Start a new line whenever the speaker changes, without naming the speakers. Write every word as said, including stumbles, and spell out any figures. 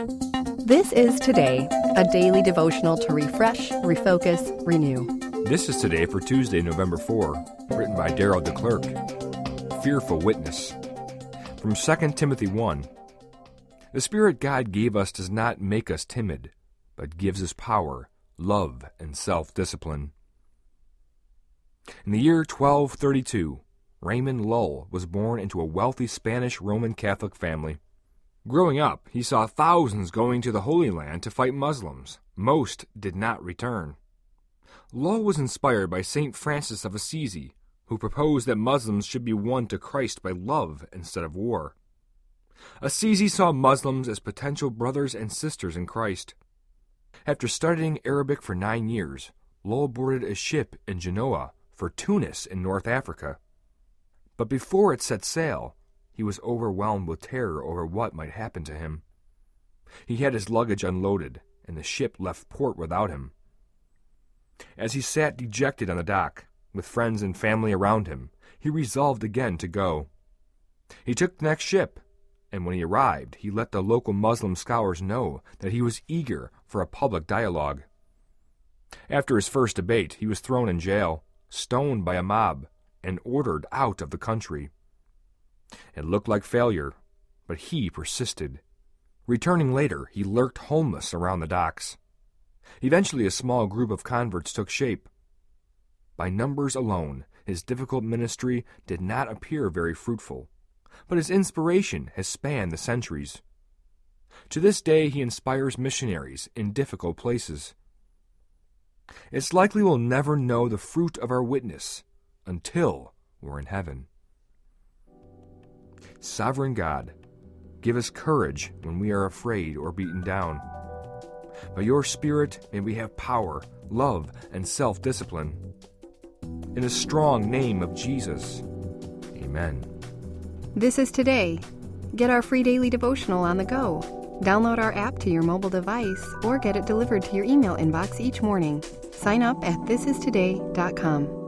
This is Today, a daily devotional to refresh, refocus, renew.
This is Today for Tuesday, November fourth, written by Darrell DeClercq. Fearful Witness. From Second Timothy one. The Spirit God gave us does not make us timid, but gives us power, love, and self-discipline. In the year twelve thirty-two, Raymond Lull was born into a wealthy Spanish Roman Catholic family. Growing up, he saw thousands going to the Holy Land to fight Muslims. Most did not return. Lull was inspired by Saint Francis of Assisi, who proposed that Muslims should be won to Christ by love instead of war. Assisi saw Muslims as potential brothers and sisters in Christ. After studying Arabic for nine years, Lull boarded a ship in Genoa for Tunis in North Africa. But before it set sail, he was overwhelmed with terror over what might happen to him. He had his luggage unloaded, and the ship left port without him. As he sat dejected on the dock, with friends and family around him, he resolved again to go. He took the next ship, and when he arrived, he let the local Muslim scholars know that he was eager for a public dialogue. After his first debate, he was thrown in jail, stoned by a mob, and ordered out of the country. It looked like failure, but he persisted. Returning later, he lurked homeless around the docks. Eventually, a small group of converts took shape. By numbers alone, his difficult ministry did not appear very fruitful, but his inspiration has spanned the centuries. To this day, he inspires missionaries in difficult places. It's likely we'll never know the fruit of our witness until we're in heaven. Sovereign God, give us courage when we are afraid or beaten down. By your Spirit, may we have power, love, and self-discipline. In the strong name of Jesus, amen.
This is Today. Get our free daily devotional on the go. Download our app to your mobile device or get it delivered to your email inbox each morning. Sign up at this is today dot com.